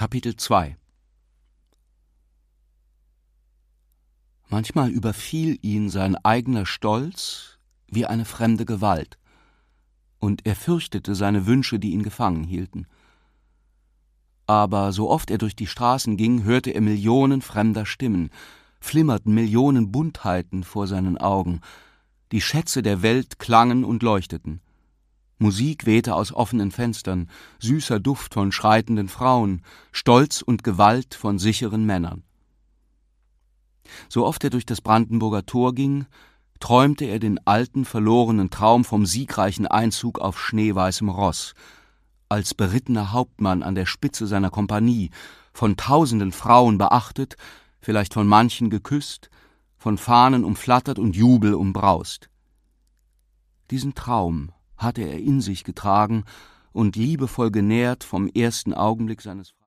Kapitel 2 Manchmal überfiel ihn sein eigener Stolz wie eine fremde Gewalt, und er fürchtete seine Wünsche, die ihn gefangen hielten. Aber so oft er durch die Straßen ging, hörte er Millionen fremder Stimmen, flimmerten Millionen Buntheiten vor seinen Augen, die Schätze der Welt klangen und leuchteten. Musik wehte aus offenen Fenstern, süßer Duft von schreitenden Frauen, Stolz und Gewalt von sicheren Männern. So oft er durch das Brandenburger Tor ging, träumte er den alten, verlorenen Traum vom siegreichen Einzug auf schneeweißem Ross, als berittener Hauptmann an der Spitze seiner Kompanie, von tausenden Frauen beachtet, vielleicht von manchen geküsst, von Fahnen umflattert und Jubel umbraust. Diesen Traum hatte er in sich getragen und liebevoll genährt vom ersten Augenblick seines